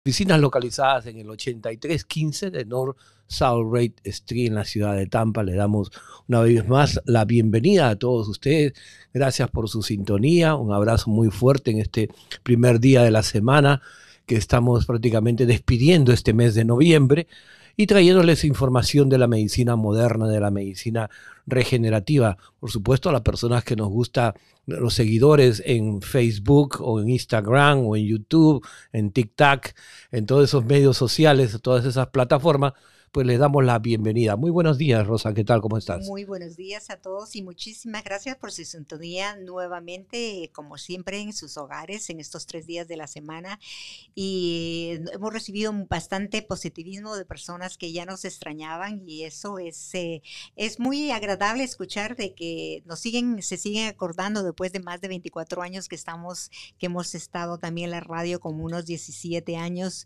oficinas localizadas en el 8315 de North South Rate Street en la ciudad de Tampa. Le damos una vez más la bienvenida a todos ustedes. Gracias por su sintonía. Un abrazo muy fuerte en este primer día de la semana que estamos prácticamente despidiendo este mes de noviembre y trayéndoles información de la medicina moderna, de la medicina regenerativa. Por supuesto, a las personas que nos gusta, los seguidores en Facebook o en Instagram o en YouTube, en TikTok, en todos esos medios sociales, todas esas plataformas, pues les damos la bienvenida. Muy buenos días, Rosa, ¿qué tal? ¿Cómo estás? Muy buenos días a todos y muchísimas gracias por su sintonía nuevamente, como siempre, en sus hogares en estos 3 días de la semana. Y hemos recibido bastante positivismo de personas que ya nos extrañaban y eso es muy agradable escuchar de que se siguen acordando después de más de 24 años que hemos estado también en la radio, como unos 17 años.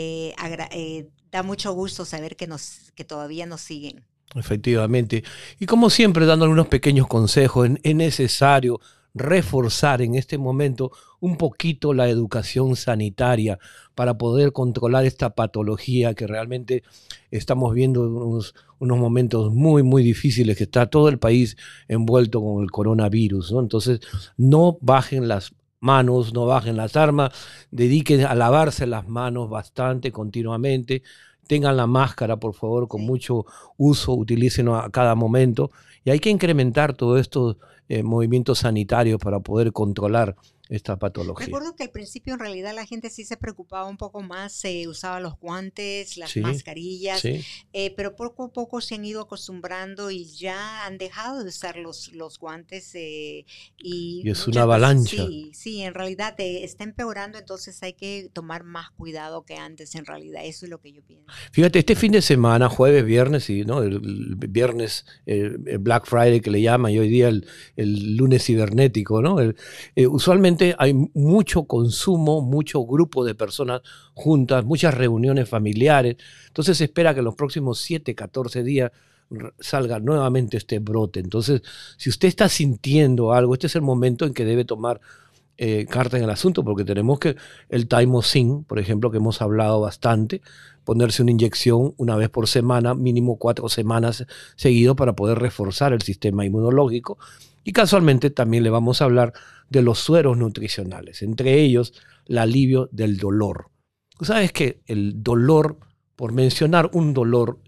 Da mucho gusto saber que todavía nos siguen. Efectivamente. Y como siempre, dándole unos pequeños consejos, es necesario reforzar en este momento un poquito la educación sanitaria para poder controlar esta patología que realmente estamos viendo unos momentos muy, muy difíciles, que está todo el país envuelto con el coronavirus, ¿no? Entonces, no bajen las manos, no bajen las armas, dediquen a lavarse las manos bastante, continuamente, tengan la máscara, por favor, con mucho uso, utilícenlo a cada momento, y hay que incrementar todos estos movimientos sanitarios para poder controlar esta patología. Recuerdo que al principio en realidad la gente sí se preocupaba un poco más, usaba los guantes, las mascarillas, pero poco a poco se han ido acostumbrando y ya han dejado de usar los guantes. Y es una avalancha. Sí, en realidad está empeorando, entonces hay que tomar más cuidado que antes, en realidad, eso es lo que yo pienso. Fíjate, este fin de semana, jueves, viernes, ¿no? el viernes, el Black Friday que le llaman, y hoy día el lunes cibernético, ¿no? Usualmente hay mucho consumo, mucho grupo de personas juntas, muchas reuniones familiares. Entonces se espera que en los próximos 7, 14 días salga nuevamente este brote. Entonces, si usted está sintiendo algo, este es el momento en que debe tomar carta en el asunto, porque tenemos que el Thymosin, por ejemplo, que hemos hablado bastante, ponerse una inyección una vez por semana, mínimo 4 semanas seguido, para poder reforzar el sistema inmunológico. Y casualmente también le vamos a hablar de los sueros nutricionales, entre ellos el alivio del dolor. Tú sabes que el dolor, por mencionar un dolor,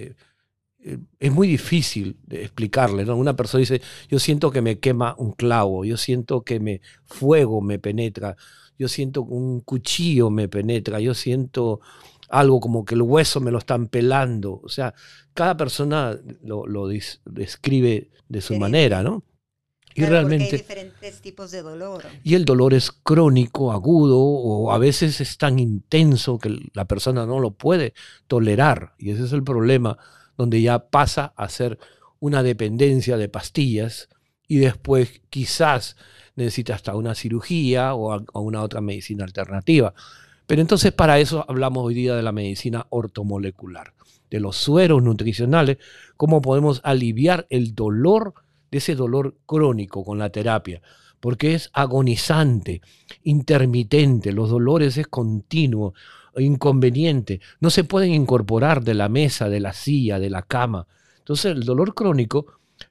es muy difícil de explicarle, ¿no? Una persona dice, yo siento que me quema un clavo, yo siento que fuego me penetra, yo siento un cuchillo me penetra, yo siento algo como que el hueso me lo están pelando. O sea, cada persona lo describe de su manera, ¿no? Y claro, realmente porque hay diferentes tipos de dolor. Y el dolor es crónico, agudo, o a veces es tan intenso que la persona no lo puede tolerar. Y ese es el problema, donde ya pasa a ser una dependencia de pastillas y después quizás necesita hasta una cirugía o una otra medicina alternativa. Pero entonces para eso hablamos hoy día de la medicina ortomolecular, de los sueros nutricionales, cómo podemos aliviar el dolor, de ese dolor crónico con la terapia, porque es agonizante, intermitente, los dolores es continuo, inconveniente, no se pueden incorporar de la mesa, de la silla, de la cama. Entonces el dolor crónico,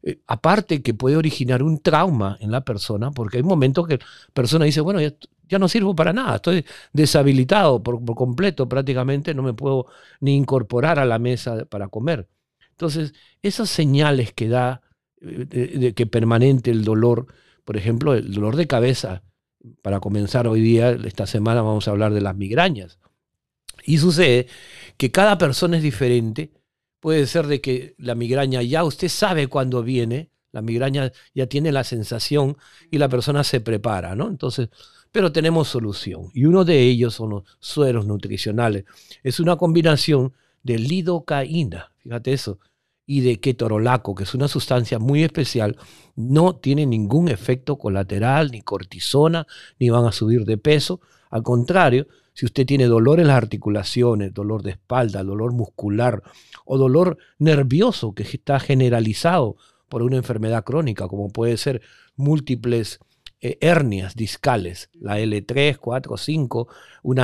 aparte que puede originar un trauma en la persona, porque hay momentos que la persona dice, bueno, ya no sirvo para nada, estoy deshabilitado por completo, prácticamente no me puedo ni incorporar a la mesa para comer. Entonces, esas señales que da de que permanente el dolor, por ejemplo, el dolor de cabeza. Para comenzar hoy día, esta semana vamos a hablar de las migrañas. Y sucede que cada persona es diferente. Puede ser de que la migraña ya usted sabe cuándo viene, la migraña ya tiene la sensación y la persona se prepara, ¿no? Entonces, pero tenemos solución. Y uno de ellos son los sueros nutricionales. Es una combinación de lidocaína, fíjate eso, y de ketorolaco, que es una sustancia muy especial, no tiene ningún efecto colateral, ni cortisona, ni van a subir de peso. Al contrario, si usted tiene dolor en las articulaciones, dolor de espalda, dolor muscular o dolor nervioso que está generalizado por una enfermedad crónica, como puede ser múltiples hernias discales, la L3, 4, 5, una